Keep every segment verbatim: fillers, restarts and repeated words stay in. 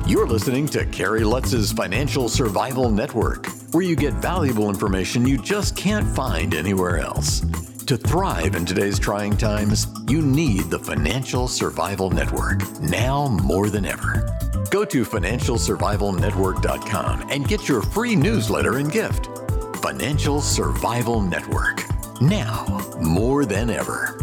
You're listening to Kerry Lutz's Financial Survival Network, where you get valuable information you just can't find anywhere else. To thrive in today's trying times, you need the Financial Survival Network, now more than ever. Go to financial survival network dot com and get your free newsletter and gift. Financial Survival Network, now more than ever.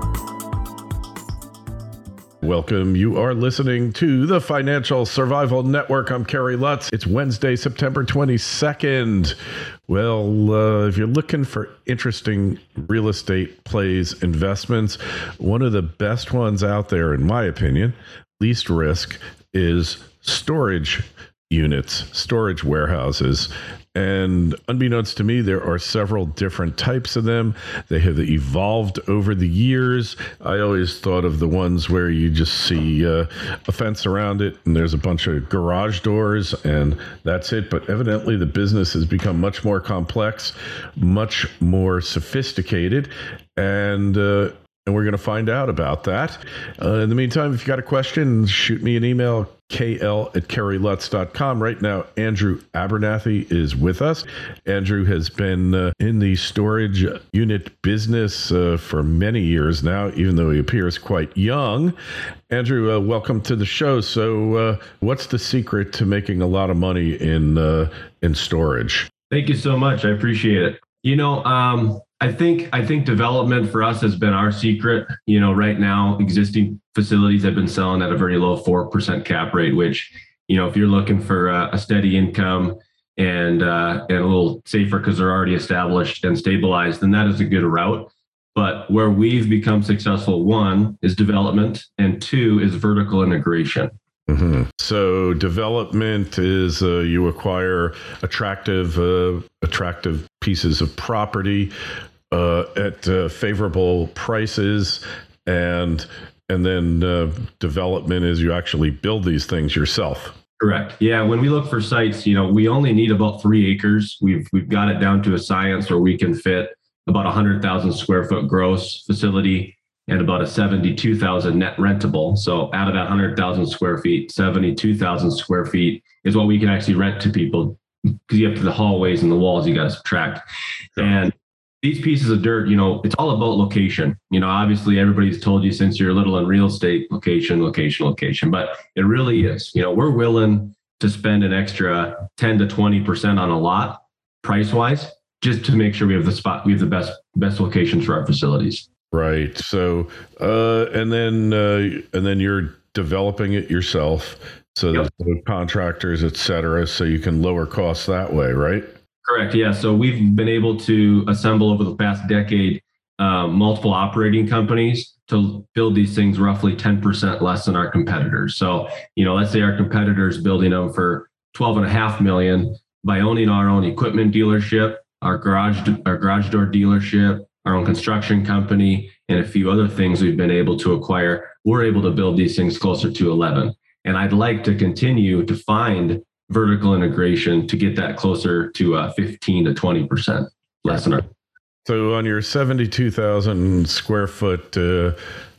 Welcome. You are listening to the Financial Survival Network. I'm Kerry Lutz. It's Wednesday, September twenty-second. Well, uh, if you're looking for interesting real estate plays, investments, one of the best ones out there, in my opinion, least risk, is storage units, storage warehouses. And unbeknownst to me, there are several different types of them. They have evolved over the years. I always thought of the ones where you just see uh, a fence around it and there's a bunch of garage doors and that's it. But evidently the business has become much more complex, much more sophisticated, and uh, and we're going to find out about that. Uh, in the meantime, if you got a question, shoot me an email, k l at kerry lutz dot com. Right now, Andrew Abernathy is with us. Andrew has been uh, in the storage unit business uh, for many years now, even though he appears quite young. Andrew, uh, welcome to the show. So uh, what's the secret to making a lot of money in uh, in storage? Thank you so much. I appreciate it. You know, um, I think I think development for us has been our secret. You know, right now, existing facilities have been selling at a very low four percent cap rate, which, you know, if you're looking for a, a steady income and uh, and a little safer because they're already established and stabilized, then that is a good route. But where we've become successful, one is development, and two is vertical integration. Mm-hmm. So development is uh, you acquire attractive, uh, attractive pieces of property uh, at uh, favorable prices, and and then uh, development is you actually build these things yourself. Correct. Yeah. When we look for sites, you know, we only need about three acres. We've we've got it down to a science where we can fit about a hundred thousand square foot gross facility and about a seventy-two thousand net rentable. So out of that one hundred thousand square feet, seventy-two thousand square feet is what we can actually rent to people, because you have to the hallways and the walls you got to subtract. Sure. And these pieces of dirt, you know, it's all about location. You know, obviously everybody's told you since you're little in real estate, location, location, location, but it really is. You know, we're willing to spend an extra ten to twenty percent on a lot price wise, just to make sure we have the spot, we have the best, best locations for our facilities. Right. So, uh, and then, uh, and then you're developing it yourself. So yep. There's contractors, et cetera, so you can lower costs that way, right? Correct. Yeah. So we've been able to assemble over the past decade, uh, multiple operating companies to build these things roughly ten percent less than our competitors. So, you know, let's say our competitors building them for twelve and a half million. By owning our own equipment dealership, our garage, our garage door dealership, our own construction company, and a few other things we've been able to acquire, we're able to build these things closer to eleven. And I'd like to continue to find vertical integration to get that closer to uh, fifteen to twenty percent less than our. So on your seventy-two thousand square foot uh,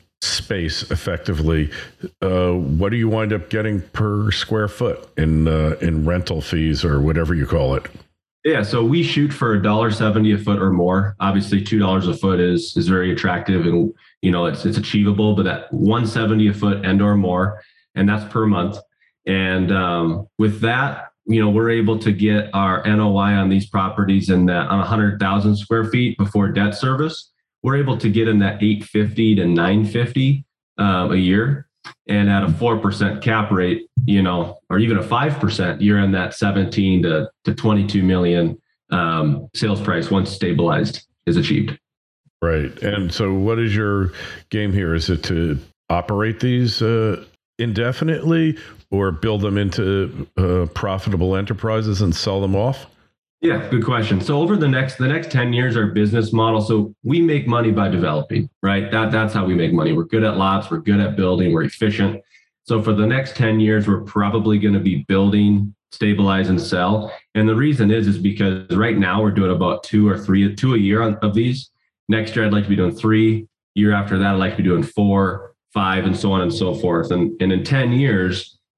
space, effectively, uh, what do you wind up getting per square foot in uh, in rental fees or whatever you call it? Yeah, so we shoot for a dollar seventy a foot or more. Obviously, two dollars a foot is is very attractive, and you know it's it's achievable. But that one seventy a foot and or more, and that's per month. And um, with that, you know, we're able to get our N O I on these properties in that on a hundred thousand square feet before debt service. We're able to get in that eight fifty to nine fifty um, a year. And at a four percent cap rate, you know, or even a five percent, you're in that seventeen to twenty-two million um, sales price once stabilized is achieved. Right. And so what is your game here? Is it to operate these uh, indefinitely or build them into uh, profitable enterprises and sell them off? Yeah, good question. So over the next the next ten years, our business model, so we make money by developing, right? That that's how we make money. We're good at lots, we're good at building, we're efficient. So for the next ten years, we're probably going to be building, stabilize, and sell. And the reason is, is because right now we're doing about two or three, two a year on, of these. Next year, I'd like to be doing three. Year after that, I'd like to be doing four, five, and so on and so forth. And, and in ten years,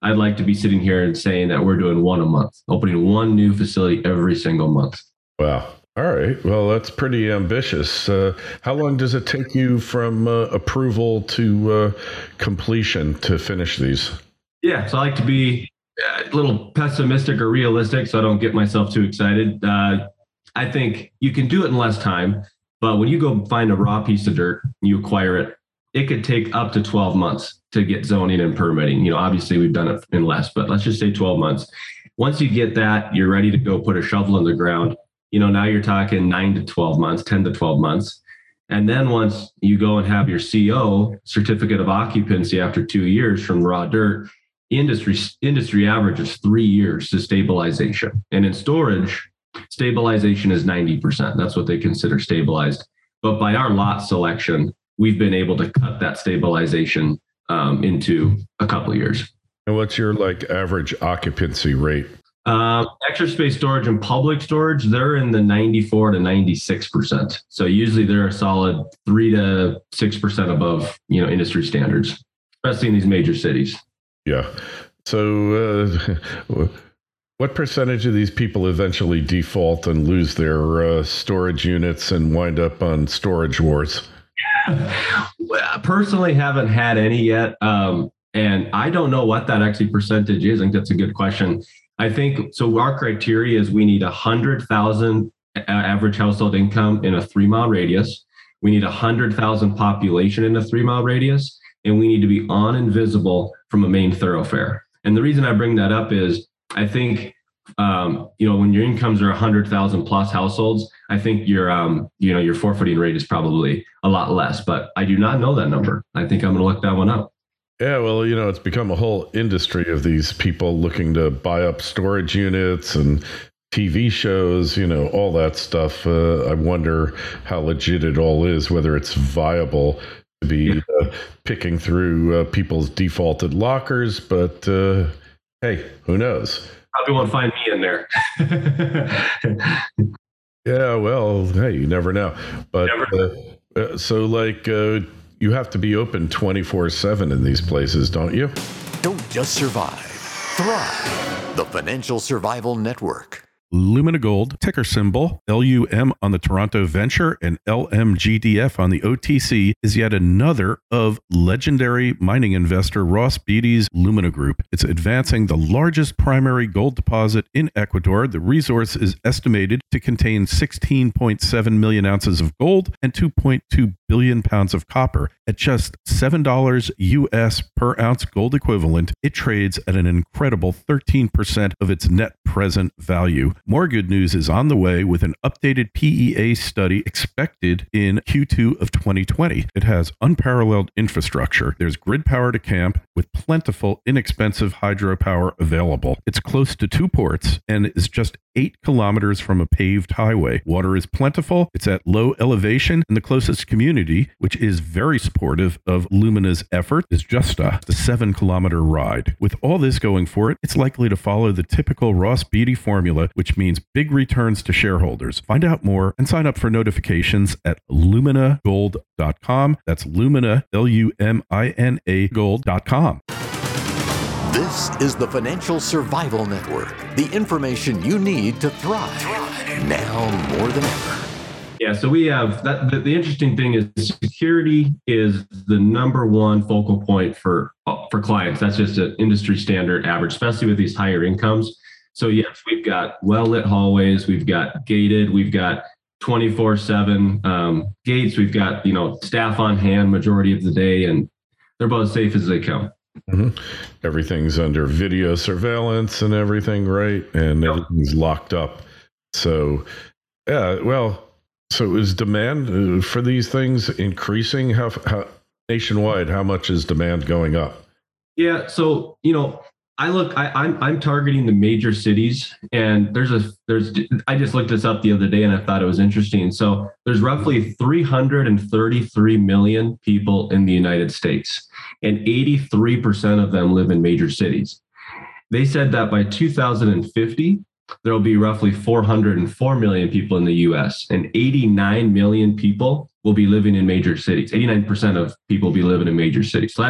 I'd like to be sitting here and saying that we're doing one a month, opening one new facility every single month. Wow. All right. Well, that's pretty ambitious. Uh, how long does it take you from uh, approval to uh, completion to finish these? Yeah. So I like to be a little pessimistic or realistic so I don't get myself too excited. Uh, I think you can do it in less time, but when you go find a raw piece of dirt, you acquire it, it could take up to twelve months to get zoning and permitting. You know, obviously we've done it in less, but let's just say twelve months. Once you get that, you're ready to go put a shovel in the ground. You know, now you're talking nine to twelve months, ten to twelve months. And then once you go and have your C O, certificate of occupancy, after two years from raw dirt, industry industry average is three years to stabilization. And in storage, stabilization is ninety percent. That's what they consider stabilized. But by our lot selection, we've been able to cut that stabilization um, into a couple of years. And what's your like average occupancy rate? Uh, extra space storage and public storage, they're in the ninety-four to ninety-six percent. So usually they're a solid three to six percent above, you know, industry standards, especially in these major cities. Yeah. So uh, what percentage of these people eventually default and lose their uh, storage units and wind up on storage wars? Well, personally, haven't had any yet. Um, and I don't know what that actually percentage is. I think that's a good question. I think, so our criteria is we need one hundred thousand average household income in a three mile radius. We need one hundred thousand population in a three mile radius. And we need to be on and visible from a main thoroughfare. And the reason I bring that up is I think, um, you know, when your incomes are one hundred thousand plus households, I think your, um, you know, your forfeiting rate is probably a lot less, but I do not know that number. I think I'm going to look that one up. Yeah, well, you know, it's become a whole industry of these people looking to buy up storage units and T V shows, you know, all that stuff. Uh, I wonder how legit it all is, whether it's viable to be yeah. uh, picking through uh, people's defaulted lockers. But uh, hey, who knows? Probably won't find me in there. Yeah, well, hey, you never know. But never. Uh, uh, so like, uh, you have to be open twenty-four seven in these places, don't you? Don't just survive, thrive. The Financial Survival Network. Lumina Gold, ticker symbol L U M on the Toronto Venture and L M G D F on the O T C, is yet another of legendary mining investor Ross Beaty's Lumina Group. It's advancing the largest primary gold deposit in Ecuador. The resource is estimated to contain sixteen point seven million ounces of gold and two point two billion pounds of copper. At just seven dollars U S per ounce gold equivalent, it trades at an incredible thirteen percent of its net present value. More good news is on the way with an updated P E A study expected in Q two of twenty twenty. It has unparalleled infrastructure. There's grid power to camp with plentiful, inexpensive hydropower available. It's close to two ports and is just eight kilometers from a paved highway. Water is plentiful. It's at low elevation, and the closest community, which is very supportive of Lumina's effort, is just a, a seven kilometer ride. With all this going for it, it's likely to follow the typical Ross Beaty formula, which means big returns to shareholders. Find out more and sign up for notifications at lumina gold dot com. That's Lumina, L U M I N A gold dot com. This is the Financial Survival Network, the information you need to thrive, now more than ever. Yeah, so we have that. The, the interesting thing is security is the number one focal point for for clients. That's just an industry standard average, especially with these higher incomes. So yes, we've got well-lit hallways, we've got gated, we've got twenty-four seven um, gates, we've got, you know, staff on hand majority of the day, and they're about as safe as they come. Mm-hmm. Everything's under video surveillance and everything, right? And yep. Everything's locked up. So, yeah, well, so is demand for these things increasing? How, how nationwide, how much is demand going up? Yeah, so, you know, I look, I, I'm I'm targeting the major cities, and there's a there's I just looked this up the other day and I thought it was interesting. So there's roughly three hundred thirty-three million people in the United States, and eighty-three percent of them live in major cities. They said that by two thousand fifty, there will be roughly four hundred four million people in the U S, and eighty-nine million people will be living in major cities. eighty-nine percent of people will be living in major cities. So that's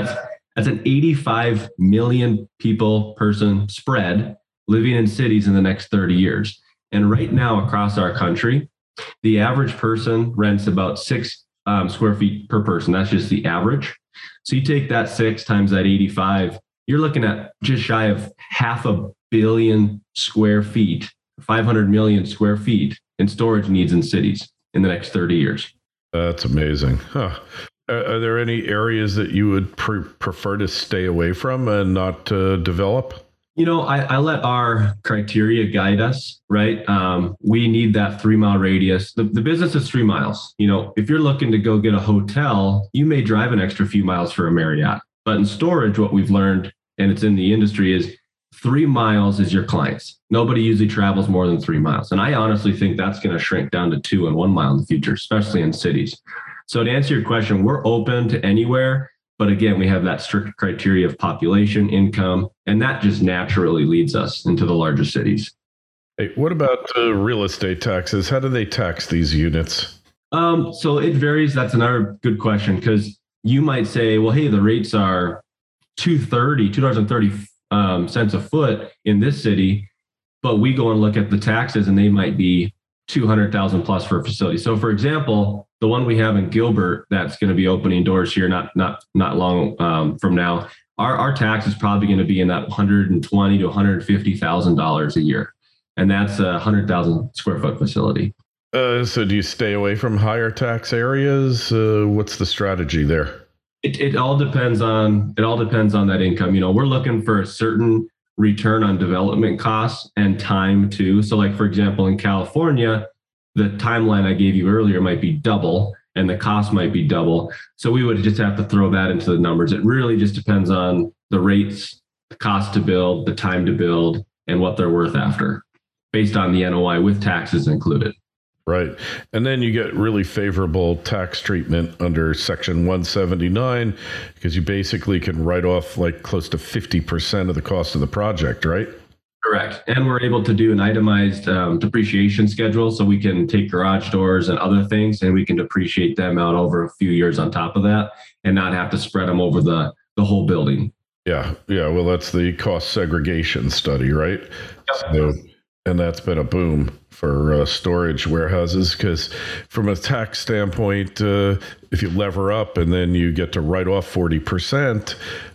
That's an eighty-five million people person spread living in cities in the next thirty years. And right now across our country, the average person rents about six um, square feet per person. That's just the average. So you take that six times that eighty-five, you're looking at just shy of half a billion square feet, five hundred million square feet in storage needs in cities in the next thirty years. That's amazing. Huh. Are there any areas that you would pre- prefer to stay away from and not uh, develop? You know, I, I let our criteria guide us, right? Um, we need that three mile radius. The, the business is three miles. You know, if you're looking to go get a hotel, you may drive an extra few miles for a Marriott. But in storage, what we've learned, and it's in the industry, is three miles is your clients. Nobody usually travels more than three miles. And I honestly think that's going to shrink down to two and one mile in the future, especially in cities. So to answer your question, we're open to anywhere. But again, we have that strict criteria of population, income, and that just naturally leads us into the larger cities. Hey, what about uh, real estate taxes? How do they tax these units? Um, so it varies. That's another good question, because you might say, well, hey, the rates are two thirty, two dollars and thirty um, cents a foot in this city, but we go and look at the taxes and they might be two hundred thousand plus for a facility. So for example, the one we have in Gilbert that's going to be opening doors here not not not long um, from now, our, our tax is probably going to be in that one hundred twenty thousand to one hundred fifty thousand dollars a year. And that's a one hundred thousand square foot facility. Uh, so do you stay away from higher tax areas? Uh, what's the strategy there? It, it all depends on it all depends on that income. You know, we're looking for a certain return on development costs and time too. So like, for example, in California, the timeline I gave you earlier might be double and the cost might be double. So we would just have to throw that into the numbers. It really just depends on the rates, the cost to build, the time to build, and what they're worth after, based on the N O I with taxes included. Right. And then you get really favorable tax treatment under Section one seventy-nine because you basically can write off like close to fifty percent of the cost of the project, right? Correct. And we're able to do an itemized um, depreciation schedule, so we can take garage doors and other things and we can depreciate them out over a few years on top of that and not have to spread them over the, the whole building. Yeah. Yeah. Well, that's the cost segregation study, right? Yep. So, and that's been a boom for uh, storage warehouses because from a tax standpoint, uh, if you lever up and then you get to write off forty percent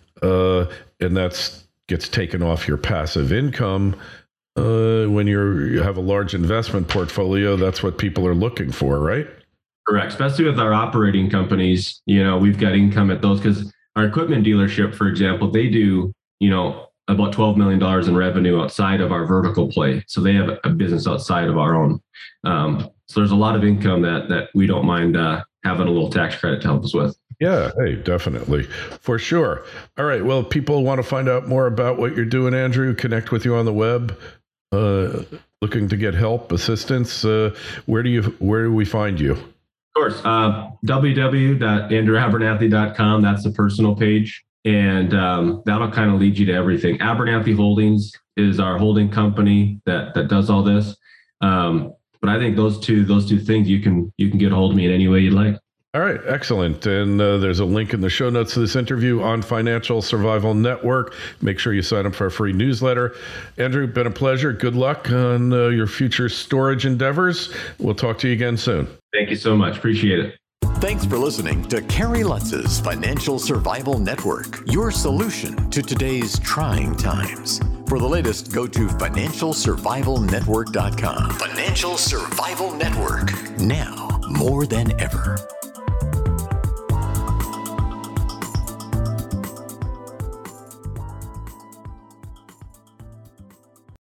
uh, and that's gets taken off your passive income, uh, when you're, you have a large investment portfolio, that's what people are looking for, right? Correct. Especially with our operating companies, you know, we've got income at those because our equipment dealership, for example, they do, you know, about twelve million dollars in revenue outside of our vertical play. So they have a business outside of our own. Um, so there's a lot of income that that we don't mind uh, having a little tax credit to help us with. Yeah, hey, definitely. For sure. All right. Well, if people want to find out more about what you're doing, Andrew, connect with you on the web, uh, looking to get help, assistance, uh, where do you where do we find you? Of course, uh, w w w dot andrew abernathy dot com. That's the personal page. And um, that'll kind of lead you to everything. Abernathy Holdings is our holding company that that does all this. Um, but I think those two those two things you can you can get a hold of me in any way you'd like. All right, excellent. And uh, there's a link in the show notes to this interview on Financial Survival Network. Make sure you sign up for a free newsletter. Andrew, been a pleasure. Good luck on uh, your future storage endeavors. We'll talk to you again soon. Thank you so much. Appreciate it. Thanks for listening to Kerry Lutz's Financial Survival Network, your solution to today's trying times. For the latest, go to financial survival network dot com. Financial Survival Network, now more than ever.